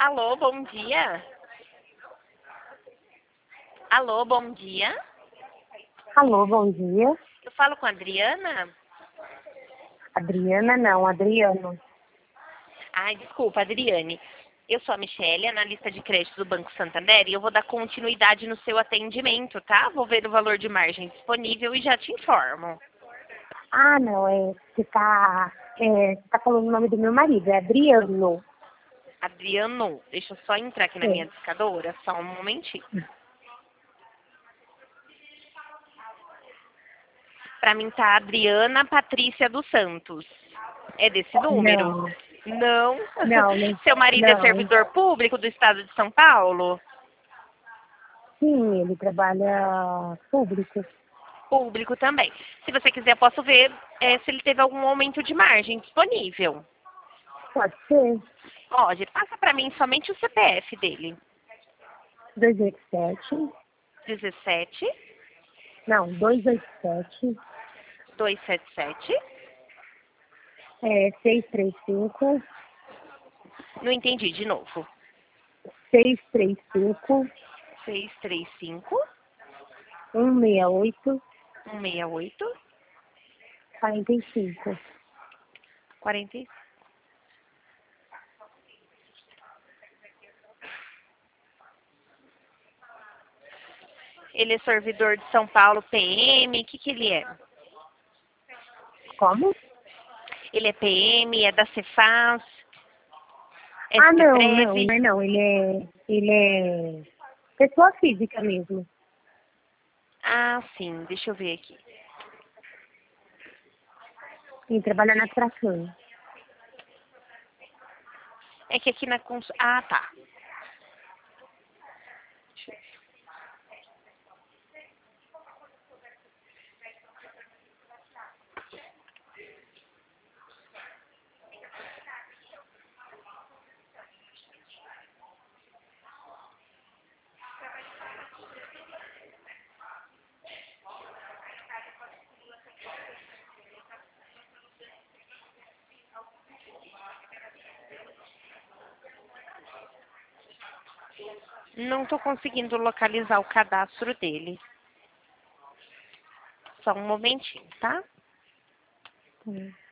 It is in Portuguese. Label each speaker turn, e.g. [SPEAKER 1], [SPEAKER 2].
[SPEAKER 1] Alô, bom dia. Alô, bom dia.
[SPEAKER 2] Alô, bom dia.
[SPEAKER 1] Eu falo com a Adriana?
[SPEAKER 2] Adriana não, Adriano.
[SPEAKER 1] Ai, desculpa, Adriane. Eu sou a Michele, analista de crédito do Banco Santander, e eu vou dar continuidade no seu atendimento, tá? Vou ver o valor de margem disponível e já te informo.
[SPEAKER 2] Ah, não, você tá falando o nome do meu marido, é Adriano.
[SPEAKER 1] Adriano, deixa eu só entrar aqui na
[SPEAKER 2] É.
[SPEAKER 1] minha discadora, só um momentinho. Pra mim tá Adriana Patrícia dos Santos. É desse número?
[SPEAKER 2] Não,
[SPEAKER 1] Não.
[SPEAKER 2] não, não,
[SPEAKER 1] Seu marido é
[SPEAKER 2] não.
[SPEAKER 1] servidor público do estado de São Paulo?
[SPEAKER 2] Sim, ele trabalha público.
[SPEAKER 1] Público também. Se você quiser, posso ver se ele teve algum aumento de margem disponível.
[SPEAKER 2] Pode ser.
[SPEAKER 1] Pode, passa para mim somente o CPF dele.
[SPEAKER 2] 287,
[SPEAKER 1] 17
[SPEAKER 2] não, 287,
[SPEAKER 1] 277.
[SPEAKER 2] 635,
[SPEAKER 1] Não entendi, de novo.
[SPEAKER 2] 635,
[SPEAKER 1] 635
[SPEAKER 2] 168,
[SPEAKER 1] 168
[SPEAKER 2] 45.
[SPEAKER 1] 40. Ele é servidor de São Paulo PM, o que ele é?
[SPEAKER 2] Como?
[SPEAKER 1] Ele é PM, é da Cefaz,
[SPEAKER 2] Ah, não,
[SPEAKER 1] SPPrev.
[SPEAKER 2] não, ele é pessoa física mesmo.
[SPEAKER 1] Ah, sim, deixa eu ver aqui.
[SPEAKER 2] Ele trabalha na Tracan.
[SPEAKER 1] É que aqui na Ah, tá. Não tô conseguindo localizar o cadastro dele. Só um momentinho, tá?